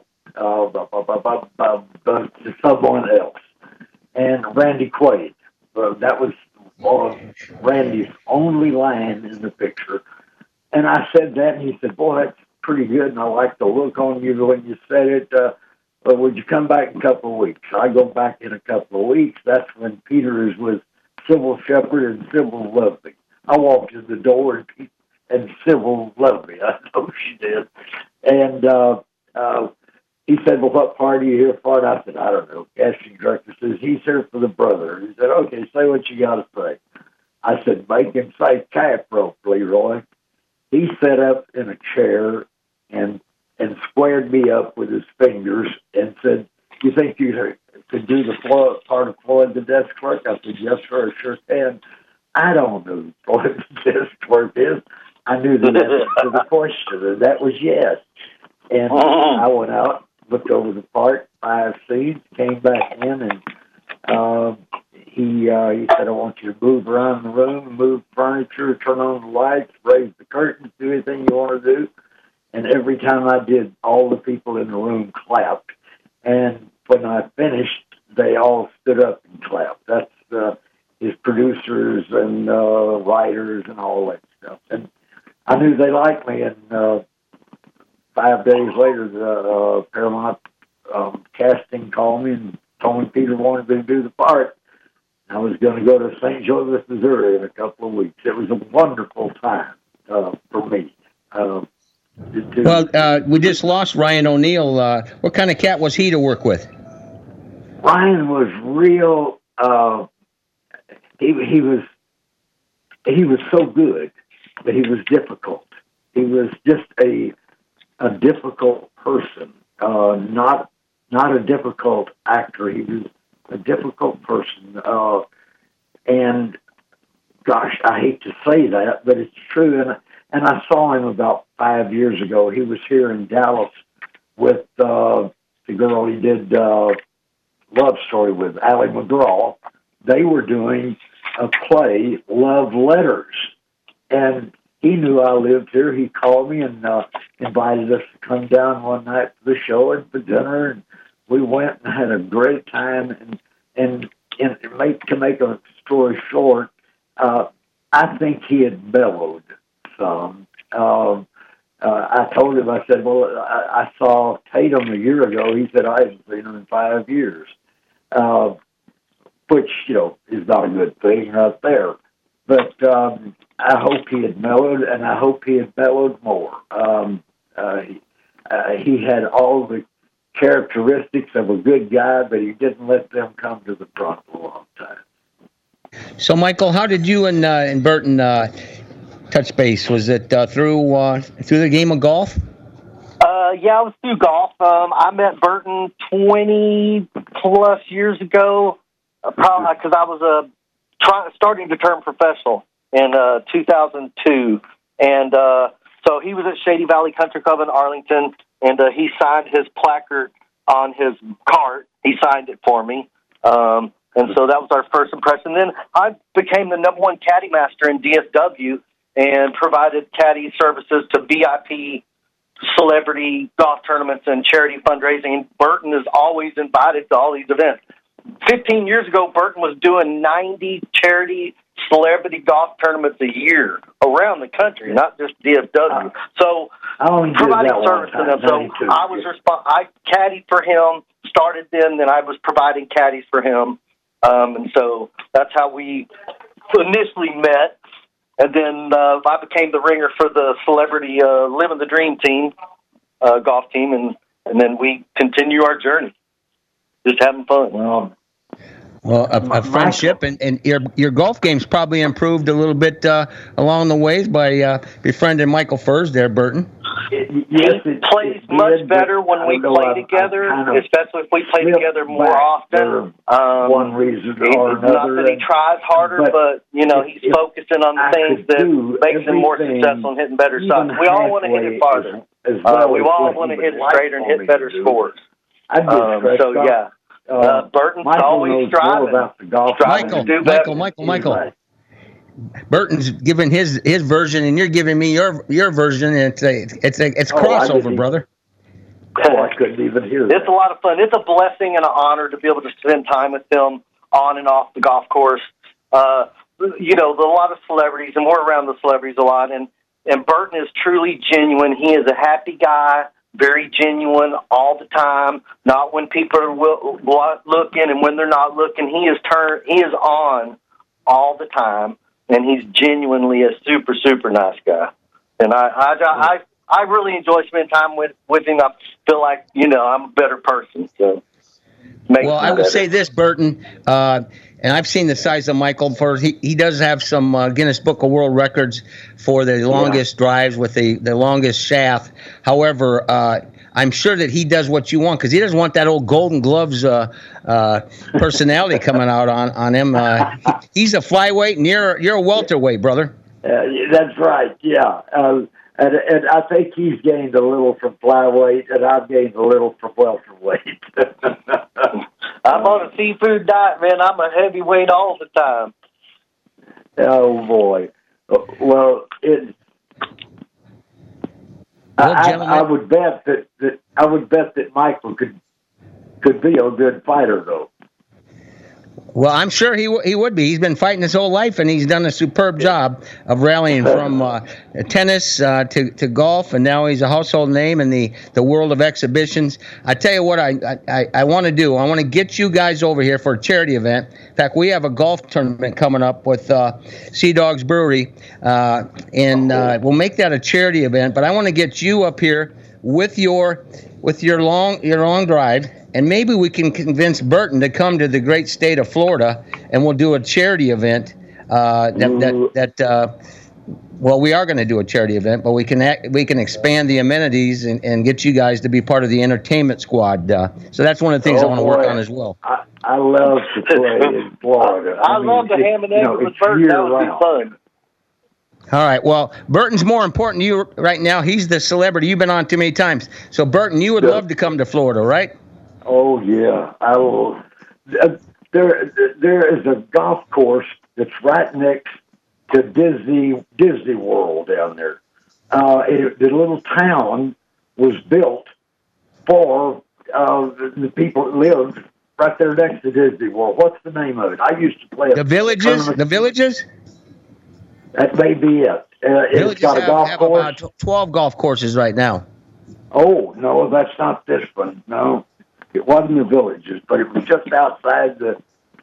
[SPEAKER 14] someone else. And Randy Quaid. That was Randy's only line in the picture. And I said that, and he said, boy, that's pretty good, and I like the look on you when you said it. But would you come back in a couple of weeks? I go back in a couple of weeks. That's when Peter is with Sybil Shepherd, and Sybil loved me. I walked in the door, and Sybil loved me. I know she did. And he said, well, what part are you here for? And I said, I don't know. Casting director says, he's here for the brother. He said, okay, say what you got to say. I said, make him say calf rope, Leroy. He sat up in a chair and squared me up with his fingers and said, you think you could do the part of Floyd the desk clerk? I said, yes, sir, I sure can. I don't know who Floyd the desk clerk is. I knew the answer to the question, and that was yes. And I went out, looked over the part, 5 scenes, came back in, and he said, I want you to move around the room, move furniture, turn on the lights, raise the curtains, do anything you want to do. And every time I did, all the people in the room clapped. And when I finished, they all stood up and clapped. That's his producers and writers and all that stuff. And I knew they liked me, and 5 days later, the Paramount casting called me and told me Peter wanted me to do the part. I was going to go to St. Joseph, Missouri in a couple of weeks. It was a wonderful time for me.
[SPEAKER 6] Well, we just lost Ryan O'Neal. What kind of cat was he to work with?
[SPEAKER 14] Ryan was real. He was so good, but he was difficult. He was just a difficult person, not a difficult actor. He was a difficult person, and gosh, I hate to say that, but it's true. And I saw him about 5 years ago. He was here in Dallas with the girl he did Love Story with, Ally McGraw. They were doing a play, Love Letters, and he knew I lived here. He called me and invited us to come down one night for the show and for dinner, and we went and had a great time. And to make a story short, I think he had mellowed some. I told him, I said, well, I saw Tatum a year ago. He said, I haven't seen him in 5 years, which, is not a good thing right there. But I hope he had mellowed, and I hope he had mellowed more. He had all the characteristics of a good guy, but he didn't let them come to the front for a long time.
[SPEAKER 6] So, Michael, how did you and Burton touch base? Was it through the game of golf?
[SPEAKER 15] Yeah, I was through golf. I met Burton 20-plus years ago, probably because I was starting to turn professional in 2002. And so he was at Shady Valley Country Club in Arlington, and he signed his placard on his cart. He signed it for me. And so that was our first impression. Then I became the #1 caddy master in DFW and provided caddy services to VIP celebrity golf tournaments and charity fundraising. And Burton is always invited to all these events. 15 years ago, Burton was doing 90 charity celebrity golf tournaments a year around the country, not just DFW. So providing service to them. So I caddied for him, started then I was providing caddies for him. And so that's how we initially met. And then I became the ringer for the celebrity Living the Dream team, golf team, and then we continue our journey, just having fun.
[SPEAKER 6] Well, a friendship, and your golf game's probably improved a little bit along the ways by befriending Michael Furze there, Burton.
[SPEAKER 15] Yes, he plays much better when we play together, especially if we play together more often.
[SPEAKER 14] One reason or another.
[SPEAKER 15] Not that he tries harder, but he's focusing on the things that makes him more successful and hitting better shots. We all want to hit it farther. We all want to hit it straighter and hit better scores. So yeah. Burton's always striving.
[SPEAKER 6] Michael. Burton's giving his version, and you're giving me your version. And it's crossover, brother.
[SPEAKER 14] I couldn't even hear that.
[SPEAKER 15] It's a lot of fun. It's a blessing and an honor to be able to spend time with him on and off the golf course. A lot of celebrities, and we're around the celebrities a lot. And Burton is truly genuine. He is a happy guy. Very genuine all the time. Not when people are looking, and when they're not looking, he is on all the time, and he's genuinely a super, super nice guy. And I really enjoy spending time with him. I feel like I'm a better person. So,
[SPEAKER 6] I will say this, Burton. And I've seen the size of Michael. He does have some Guinness Book of World Records for the longest drives with the longest shaft. However, I'm sure that he does what you want, because he doesn't want that old Golden Gloves personality coming out on him. He's a flyweight, and you're a welterweight, brother.
[SPEAKER 14] That's right. Yeah, and I think he's gained a little from flyweight, and I've gained a little from welterweight.
[SPEAKER 15] I'm on a seafood diet, man. I'm a heavyweight all the time.
[SPEAKER 14] Oh boy! Well, I would bet that Michael could be a good fighter, though.
[SPEAKER 6] Well, I'm sure he would be. He's been fighting his whole life, and he's done a superb job of rallying from tennis to golf, and now he's a household name in the world of exhibitions. I tell you what I want to do. I want to get you guys over here for a charity event. In fact, we have a golf tournament coming up with Sea Dogs Brewery, and we'll make that a charity event. But I want to get you up here with your long drive. And maybe we can convince Burton to come to the great state of Florida, and we'll do a charity event. We are going to do a charity event, but we can expand the amenities and get you guys to be part of the entertainment squad. So that's one of the things I want to work on as well.
[SPEAKER 14] I love to play in Florida.
[SPEAKER 15] I love to ham and eggs with Burton. That would be fun.
[SPEAKER 6] All right. Well, Burton's more important to you right now. He's the celebrity. You've been on too many times. So, Burton, you would love to come to Florida, right?
[SPEAKER 14] Oh yeah, I will. There is a golf course that's right next to Disney World down there. The little town was built for the people that lived right there next to Disney World. What's the name of it? I used to play
[SPEAKER 6] The Villages. The Villages.
[SPEAKER 14] That may be it. It's got a golf course.
[SPEAKER 6] About 12 golf courses right now.
[SPEAKER 14] Oh no, that's not this one. No. It wasn't the Villages, but it was just outside the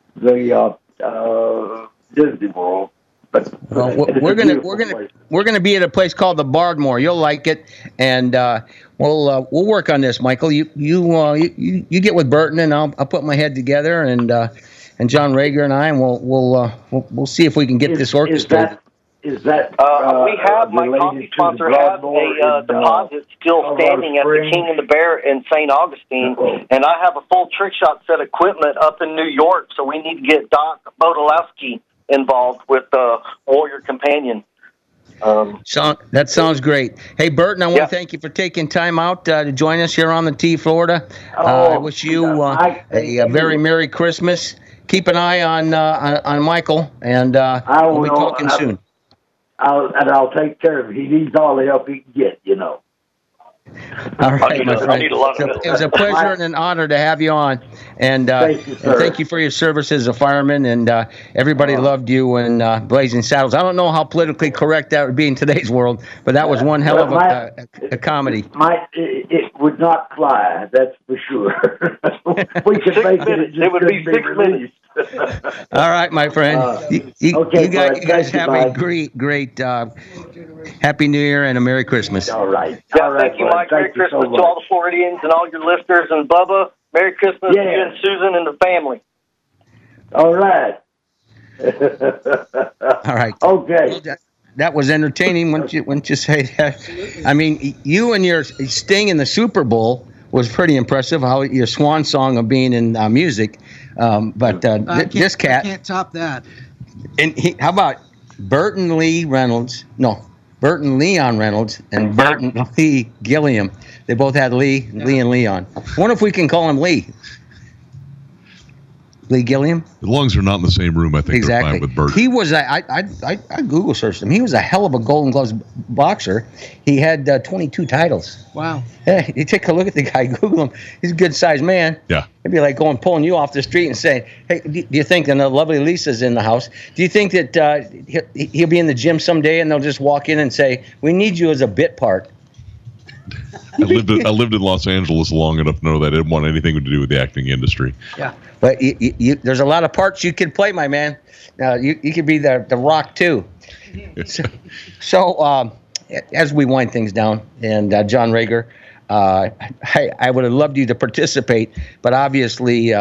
[SPEAKER 14] Disney World. But
[SPEAKER 6] we're gonna be at a place called the Bardmore. You'll like it, and we'll work on this, Michael. You get with Burton, and I'll put my head together, and John Rager and I, and we'll see if we can get this orchestrated.
[SPEAKER 14] Is that
[SPEAKER 15] we have my
[SPEAKER 14] related
[SPEAKER 15] coffee
[SPEAKER 14] to the
[SPEAKER 15] sponsor has
[SPEAKER 14] Broadmoor
[SPEAKER 15] a
[SPEAKER 14] in,
[SPEAKER 15] deposit still
[SPEAKER 14] Colorado
[SPEAKER 15] standing at the
[SPEAKER 14] Springs?
[SPEAKER 15] King and the Bear in St. Augustine, and I have a full trick shot set equipment up in New York, so we need to get Doc Bodolowski involved with Warrior Companion.
[SPEAKER 6] That sounds great. Hey, Burton, I want to thank you for taking time out to join us here on the T, Florida. I wish you a very Merry Christmas. Keep an eye on Michael, and we'll be talking soon.
[SPEAKER 14] I'll take care of him. He needs all the help he can get, you know.
[SPEAKER 6] All right, my friend. It was a pleasure and an honor to have you on. And thank you for your service as a fireman. And everybody loved you in Blazing Saddles. I don't know how politically correct that would be in today's world, but that was one hell of a comedy.
[SPEAKER 14] It would not fly, that's for sure. We could make it. It would be 6 minutes.
[SPEAKER 6] All right, my friend. You guys have a great Happy New Year and a Merry Christmas.
[SPEAKER 14] All right.
[SPEAKER 15] Yeah, thank you, Mike. Merry Christmas to all the Floridians and all your listeners. And Bubba, Merry Christmas to you and Susan and the family.
[SPEAKER 14] All right.
[SPEAKER 6] All right.
[SPEAKER 14] Okay.
[SPEAKER 6] That was entertaining, wouldn't you say that? I mean, you and your sting in the Super Bowl was pretty impressive. How your swan song of being in music, but this cat
[SPEAKER 7] I can't top that.
[SPEAKER 6] And how about Burton Leon Reynolds, and Burton Lee Gilliam? They both had Lee and Leon. I wonder if we can call him Lee Gilliam.
[SPEAKER 8] As long as they're not in the same room, I think they're fine with Burton.
[SPEAKER 6] He was I Google searched him. He was a hell of a Golden Gloves boxer. He had 22 titles.
[SPEAKER 7] Wow.
[SPEAKER 6] Yeah, you take a look at the guy, Google him. He's a good sized man.
[SPEAKER 8] Yeah.
[SPEAKER 6] It'd be like pulling you off the street and saying, "Hey, do you think?" And the lovely Lisa's in the house. Do you think that he'll be in the gym someday and they'll just walk in and say, "We need you as a bit part"?
[SPEAKER 8] I lived in Los Angeles long enough to know that I didn't want anything to do with the acting industry.
[SPEAKER 6] Yeah, but there's a lot of parts you could play, my man. You could be the Rock too. So as we wind things down, and John Rager, I would have loved you to participate, but obviously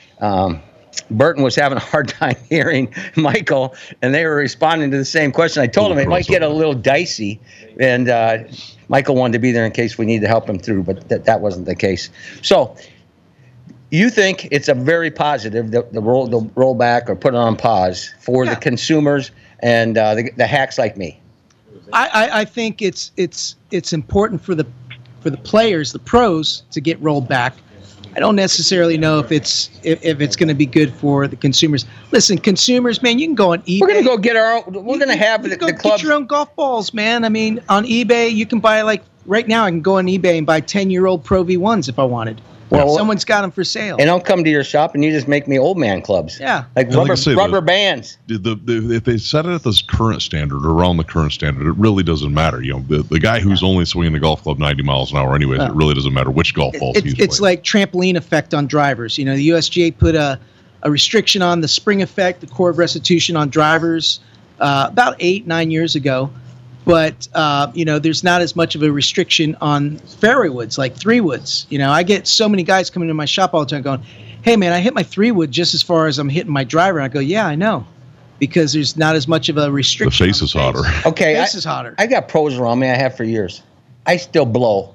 [SPEAKER 6] Burton was having a hard time hearing Michael, and they were responding to the same question. I told him it might get a little dicey, and Michael wanted to be there in case we need to help him through, but that wasn't the case. So you think it's a very positive, the rollback or put it on pause for the consumers and the hacks like me?
[SPEAKER 7] I think it's important for the players, the pros, to get rolled back. I don't necessarily know if it's going to be good for the consumers. Listen, consumers, man, you can go on eBay.
[SPEAKER 6] We're going to go get our own. We're going to have the club.
[SPEAKER 7] Get your own golf balls, man. I mean, on eBay, you can buy, like, right now I can go on eBay and buy 10-year-old Pro V1s if I wanted. Well, someone's got them for sale.
[SPEAKER 6] And I'll come to your shop and you just make me old man clubs.
[SPEAKER 7] Yeah.
[SPEAKER 6] Like rubber bands.
[SPEAKER 8] If they set it at this current standard or around the current standard, it really doesn't matter. You know, the guy who's only swinging the golf club 90 miles an hour anyways, it really doesn't matter which golf balls he's playing. It's
[SPEAKER 7] like trampoline effect on drivers. You know, the USGA put a restriction on the spring effect, the core of restitution on drivers about 8-9 years ago. But, there's not as much of a restriction on fairway woods, like 3-woods. You know, I get so many guys coming to my shop all the time going, "Hey, man, I hit my 3-wood just as far as I'm hitting my driver." And I go, "Yeah, I know." Because there's not as much of a restriction.
[SPEAKER 8] The face is hotter.
[SPEAKER 6] Okay.
[SPEAKER 7] The face is hotter.
[SPEAKER 6] I got pros around me. I have for years. I still blow.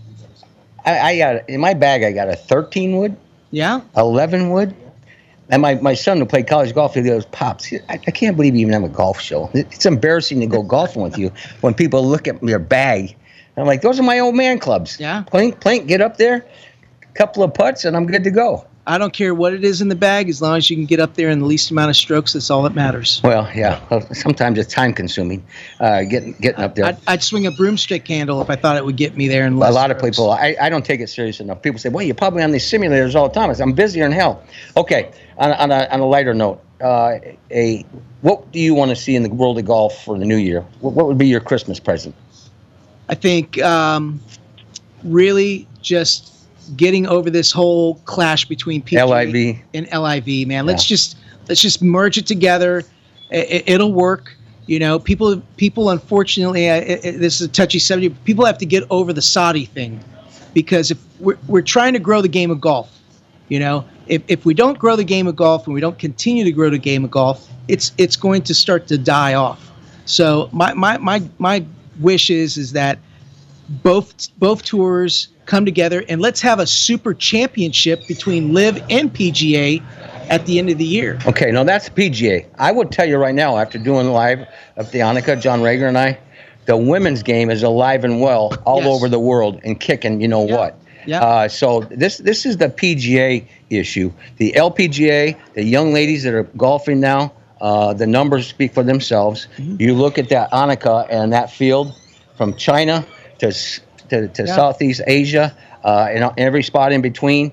[SPEAKER 6] I got, in my bag, I got a 13-wood.
[SPEAKER 7] Yeah.
[SPEAKER 6] 11-wood. And my son who played college golf, he goes, "Pops, I can't believe you even have a golf show. It's embarrassing to go golfing with you when people look at your bag." And I'm like, "Those are my old man clubs.
[SPEAKER 7] Yeah.
[SPEAKER 6] Plank, get up there, couple of putts, and I'm good to go."
[SPEAKER 7] I don't care what it is in the bag, as long as you can get up there in the least amount of strokes. That's all that matters.
[SPEAKER 6] Well, yeah. Sometimes it's time consuming, getting up there.
[SPEAKER 7] I'd swing a broomstick handle if I thought it would get me there. In
[SPEAKER 6] a lot of people, I don't take it serious enough. People say, "Well, you're probably on these simulators all the time." I'm busier than hell. Okay. On a lighter note, what do you want to see in the world of golf for the new year? What would be your Christmas present?
[SPEAKER 7] I think really just getting over this whole clash between PGA and LIV, man. Let's just merge it together. It'll work. You know, people unfortunately, this is a touchy subject. People have to get over the Saudi thing, because if we're trying to grow the game of golf, you know, if we don't grow the game of golf and we don't continue to grow the game of golf, it's going to start to die off. So my wish is that both tours come together and let's have a super championship between LIV and PGA at the end of the year.
[SPEAKER 6] Okay, now that's PGA. I would tell you right now, after doing live of the Annika, John Rager and I, the women's game is alive and well all over the world and kicking. You know what?
[SPEAKER 7] Yeah.
[SPEAKER 6] So this is the PGA issue. The LPGA, the young ladies that are golfing now, the numbers speak for themselves. Mm-hmm. You look at that Annika and that field from China to Southeast Asia, and every spot in between,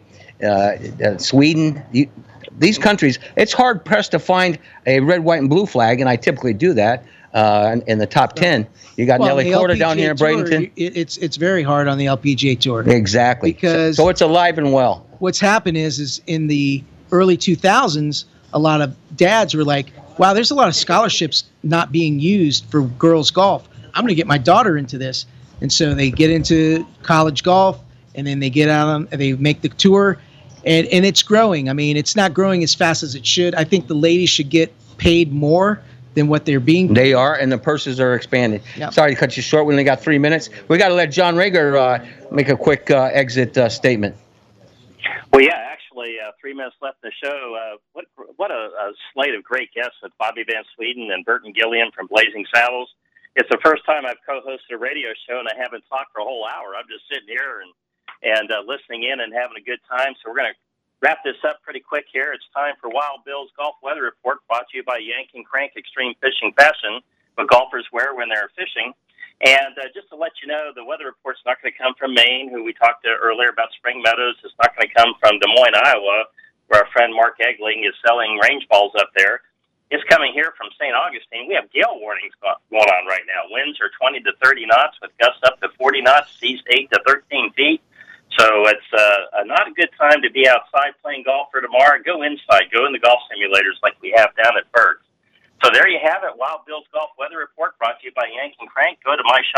[SPEAKER 6] Sweden. These countries, it's hard pressed to find a red, white, and blue flag, and I typically do that in the top 10. You got Nelly Korda down here in Bradenton.
[SPEAKER 7] It's very hard on the LPGA Tour.
[SPEAKER 6] Exactly.
[SPEAKER 7] Because
[SPEAKER 6] so it's alive and well.
[SPEAKER 7] What's happened is in the early 2000s, a lot of dads were like, wow, there's a lot of scholarships not being used for girls golf. I'm going to get my daughter into this. And so they get into college golf, and then they get out they make the tour, and it's growing. I mean, it's not growing as fast as it should. I think the ladies should get paid more than what they're being paid.
[SPEAKER 6] They are, and the purses are expanding.
[SPEAKER 7] Yep.
[SPEAKER 6] Sorry to cut you short. We only got 3 minutes. We got to let John Rager make a quick exit statement.
[SPEAKER 11] Well, yeah, actually, 3 minutes left in the show. What a slate of great guests with Bobby Van Sweden and Burton Gilliam from Blazing Saddles. It's the first time I've co-hosted a radio show, and I haven't talked for a whole hour. I'm just sitting here and listening in and having a good time. So we're going to wrap this up pretty quick here. It's time for Wild Bill's Golf Weather Report, brought to you by Yank and Crank Extreme Fishing Fashion, what golfers wear when they're fishing. And just to let you know, the weather report's not going to come from Maine, who we talked to earlier about Spring Meadows. It's not going to come from Des Moines, Iowa, where our friend Mark Egling is selling range balls up there. It's coming here from St. Augustine. We have gale warnings going on right now. Winds are 20 to 30 knots with gusts up to 40 knots, seas 8 to 13 feet. So it's not a good time to be outside playing golf for tomorrow. Go inside. Go in the golf simulators like we have down at Berg's. So there you have it. Wild Bill's Golf Weather Report, brought to you by Yank and Crank. Go to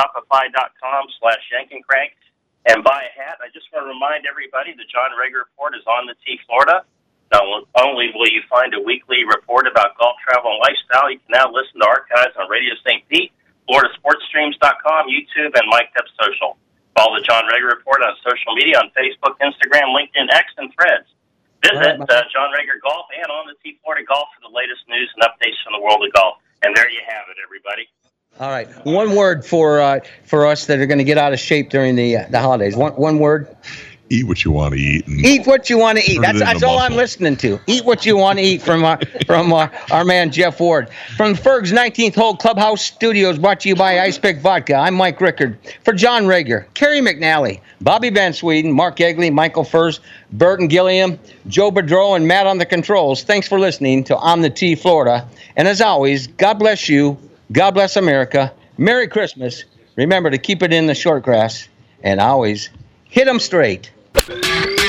[SPEAKER 11] myshopify.com/yank-and-crank and buy a hat. I just want to remind everybody the John Rager Report is on the T Florida. Not only will you find a weekly report about golf, travel, and lifestyle, you can now listen to archives on Radio St. Pete, FloridaSportsStreams.com, YouTube, and Mic'd Up Social. Follow the John Rager Report on social media on Facebook, Instagram, LinkedIn, X, and Threads. Visit John Rager Golf and on the T Florida Golf for the latest news and updates from the world of golf. And there you have it, everybody.
[SPEAKER 6] All right. One word for us that are going to get out of shape during the holidays. One word.
[SPEAKER 8] Eat what you want to eat.
[SPEAKER 6] Eat what you want to eat. That's all I'm listening to. Eat what you want to eat from our man Jeff Ward. From Ferg's 19th Hole Clubhouse Studios, brought to you by Ice Pick Vodka. I'm Mike Rickard. For John Rager, Kerry McNally, Bobby Van Sweden, Mark Egley, Michael Furst, Burton Gilliam, Joe Bedreau, and Matt on the controls. Thanks for listening to On the Tee Florida. And as always, God bless you. God bless America. Merry Christmas. Remember to keep it in the short grass and always hit 'em straight.